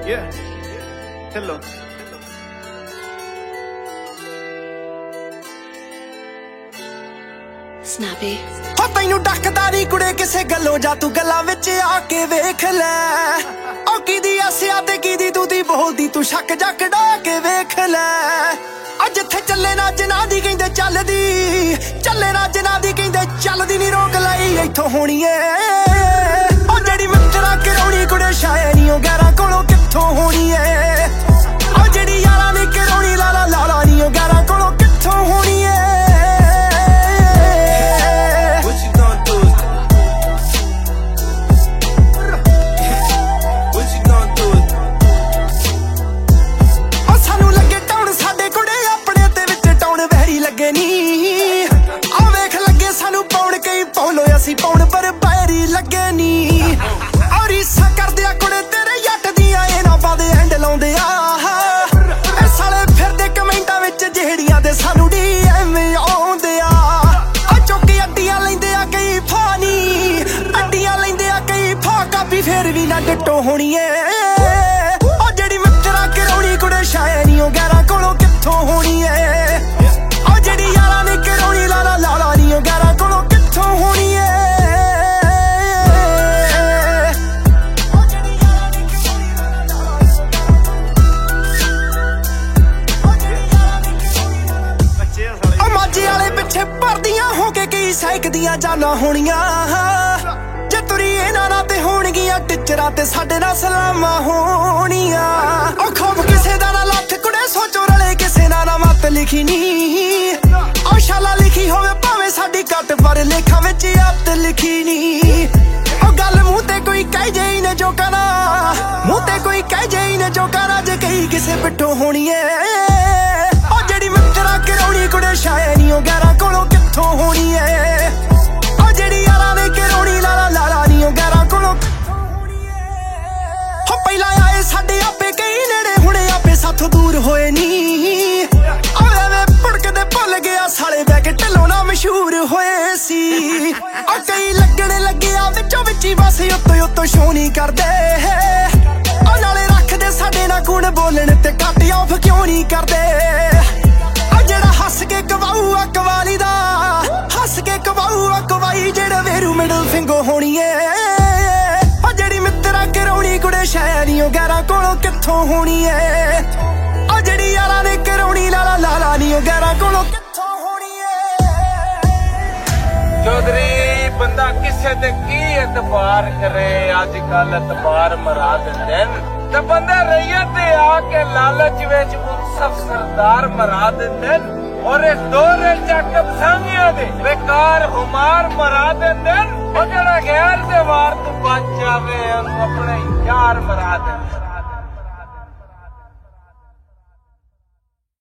Yeah. Hello. Snappy. ਹੋ ਤੈਨੂੰ ਡੱਕਦਾ ਨੀ ਕੁੜੇ ਕਿਸੇ ਗੱਲੋਂ ਜਾ ਤੂੰ ਗੱਲਾਂ ਵਿੱਚ ਆ ਕੇ ਵੇਖ ਲੈ ਉਹ ਕਿਦੀ ਆਸਿਆ ਤੇ ਕਿਦੀ ਤੂੰ ਦੀ ਬੋਲਦੀ ਤੂੰ ਸ਼ੱਕ ਜੱਕ ਡਾ ਕੇ ਵੇਖ ਲੈ ਅੱਜ ਇੱਥੇ ਚੱਲੇ ਨਾ ਜਨਾ ਦੀ ਕਹਿੰਦੇ ਚੱਲਦੀ ਚੱਲੇ ਨਾ ਜਨਾ ਦੀ ਕਹਿੰਦੇ ਚੱਲਦੀ ਨੀ ਰੋਕ ਲਈ ਇੱਥੋਂ ਹੋਣੀ ਏ ਉਹ ਜਿਹੜੀ ਮਿੱਤਰਾ ਕਰਾਉਣੀ ਕੁੜੇ ਸ਼ਾਇਰ ਨੀ ਉਹ ਗੈਰਾਂ ਕੋਲੋਂ ਕਿੱਥੋਂ ਹੋਣੀ ਏ ਉਹ ਜਿਹੜੀ ਯਾਰਾਂ ਨੇ ਕਰਾਉਣੀ ਲਾਲਾ ਲਾਲਾ ਨੀ ਉਹ ਗੈਰਾਂ ਕੋਲੋਂ ਕਿੱਥੋਂ ਹੋਣੀ ਏ ਅਸੀਂ ਪਾਉਣ ਪਰ ਪੈਰੀ ਲੱਗੇ ਨੀ ਔਰੀਸਾ ਕਰਦੇ ਆ ਕੁੜੇ ਤੇਰੇ ਜੱਟ ਦੀਆਂ ਇਹ ਨਾ ਬਾਦੇ ਐਂਡ ਲਾਉਂਦੇ ਆ ਇਹ ਸਾਲੇ ਫਿਰਦੇ ਕਮੈਂਟਾਂ ਵਿੱਚ ਜਿਹੜੀਆਂ ਦੇ ਸਾਨੂੰ ਡੀਐਮ ਆਉਂਦੇ ਆ ਚੁੱਕੀ ਅੱਡੀਆਂ ਲੈਂਦੇ ਆ ਕਈ ਫਾਨੀ ਅੱਡੀਆਂ ਲੈਂਦੇ ਆ ਕਈ ਫਾ ਕਾਪੀ ਫੇਰ ਵੀ ਨਾ ਡਿੱਟੋ ਹੋਣੀ ਏ ਉਹ ਜਿਹੜੀ ਮਿੱਤਰਾ ਕਰਾਉਣੀ ਕੁੜੇ ਸ਼ਾਇਰ ਨੀ ਉਹ ਗੈਰਾਂ ਕੋਲੋਂ ਕਿੱਥੋਂ ਹੋਣੀ ਏ ਉਹ ਜਿਹੜੀ ਯਾਰਾਂ ਨੇ ਕਰਾਉਣੀ ਲਾਲਾ ਲਾਲਾ ਨੀ ਉਹ ਗੈਰਾਂ ਕੋਲੋਂ ਕਿੱਥੋਂ ਹੋਣੀ ਏ ਪਿੱਛੇ ਪਰਦੀਆਂ ਹੋ ਕੇ ਕਈ ਸਾਈਕਦੀਆਂ ਜਾਨਾਂ ਹੋਣੀਆਂ ਜੇ ਤੁਰੀ ਇਹਨਾਂ ਨਾਲ ਤੇ ਹੋਣਗੀਆਂ ਟਿਚਰਾਂ ਤੇ ਸਾਡੇ ਨਾਲ ਸਲਾਮਾਂ ਹੋਣੀਆਂ ਉਹ ਖੋਬ ਕਿਸੇ ਦਾ ਨਾ ਲੱਥ ਕੁੜੇ ਸੋਚੋ ਰਲੇ ਕਿਸੇ ਨਾਲ ਨਾ ਮੱਤ ਲਿਖੀ ਨੀ ਉਹ ਸ਼ਾਲਾ ਲਿਖੀ ਹੋਵੇ ਭਾਵੇਂ ਸਾਡੀ ਕੱਟ ਪਰ ਲੇਖਾਂ ਵਿੱਚ ਅੱਤ ਲਿਖੀ ਨੀ ਉਹ ਗੱਲ ਮੂੰਹ ਤੇ ਕੋਈ ਕਹਿ ਜੇ ਨੇ ਜੋ ਕਹਣਾ ਮੂੰਹ ਤੇ ਕੋਈ ਕਹਿ ਜੇ ਨੇ ਜੋ ਕਹਣਾ ਜੇ ਕਹੀ ਕਿਸੇ ਪਿੱਠੋਂ ਹੋਣੀ ਏ ਉਹ ਜਿਹੜੀ ਮਿੱਤਰਾ ਕਰਾਉਣੀ ਕੁੜੇ ਸ਼ਾਇਰ ਨੀ ਉਹ ਗੈਰਾਂ ਕੋਲੋਂ ਕਿੱਥੋਂ ਹੋਣੀ ਏ ਉਹ ਜਿਹੜੀ ਯਾਰਾਂ ਨੇ ਕਰਾਉਣੀ ਲਾਲਾ ਲਾਲਾ ਨੀ ਉਹ ਗੈਰਾਂ ਕੋਲੋਂ ਕਿੱਥੋਂ ਹੋਣੀ ਏ ਹੋ ਪਹਿਲਾਂ ਆਏ ਸਾਡੇ ਆਪੇ ਕਈ ਨੇੜੇ ਹੁਣੇ ਆਪੇ ਸਾਥੋਂ ਦੂਰ ਹੋਏ ਨੀ ਓਏ ਵੇ ਪੁੜਕਦੇ ਭੁੱਲ ਗਿਆ ਸਾਲੇ ਬੈ ਕੇ ਢਿੱਲੋਂ ਨਾ ਮਸ਼ਹੂਰ ਹੋਏ ਸੀ ਉਹ ਕਈ ਲੱਗਣ ਲੱਗਿਆ ਵਿੱਚੋਂ ਵਿੱਚੀ ਬਸ ਉੱਤੋਂ ਸ਼ੋ ਨਹੀਂ ਕਰਦੇ ਉਹ ਨਾਲੇ ਰੱਖਦੇ ਸਾਡੇ ਨਾਲ ਗੁਣ ਬੋਲਣ ਤੇ ਕੱਟ ਆਫ ਕਿਉਂ ਨਹੀਂ ਕਰਦੇ ਜਿਹੜਾ ਹੱਸ ਕੇ ਕਵਾਊ ਆ ਕਵਾਲੀ ਦਾ ਹੱਸ ਕੇ ਕਵਾਊ ਆ ਕਵਾਈ ਜਿਹੜਾ ਵੇਰੂ ਮਿਡਲ ਫਿੰਗੋ ਹੋਣੀ ਏ ਉਹ ਜਿਹੜੀ ਮਿੱਤਰਾ ਕਰਾਉਣੀ ਕੁੜੇ ਸ਼ਾਇਰ ਨੀ ਉਹ ਗੈਰਾਂ ਕੋਲੋਂ ਕਿੱਥੋਂ ਹੋਣੀ ਏ ਉਹ ਜਿਹੜੀ ਯਾਰਾਂ ਨੇ ਕਰਾਉਣੀ ਲਾਲਾ ਲਾਲਾ ਨੀ ਉਹ ਗੈਰਾਂ ਕੋਲੋਂ ਕਿੱਥੋਂ ਹੋਣੀ ਏ ਚੌਧਰੀ ਬੰਦਾ ਕਿਸੇ ਤੇ ਕੀ ਇਤਬਾਰ ਕਰੇ ਅੱਜ ਕੱਲ ਇਤਬਾਰ ਮਰਾ ਦਿੰਦੇ ਤੇ ਬੰਦਾ ਰਈਅਤ ਤੇ ਆ ਕੇ ਲਾਲਚ ਵਿੱਚ ਮੁਨਸਫ ਸਰਦਾਰ ਮਰਾ ਦਿੰਦੇ ਔਰ ਇਹ ਦੋਰੇ ਚੱਕ ਸੰਗਿਆਂ ਦੇ ਬੇਕਾਰ ਹੁਮਾਰ ਮਰਾ ਦਿੰਦੇ ਉਹ ਜਿਹੜਾ ਗੈਰ ਦੇ ਵਾਰ ਤੋਂ ਬਚ ਜਾਵੇ ਉਹਨੂੰ ਆਪਣੇ ਯਾਰ ਮਰਾ ਦਿੰਦੇ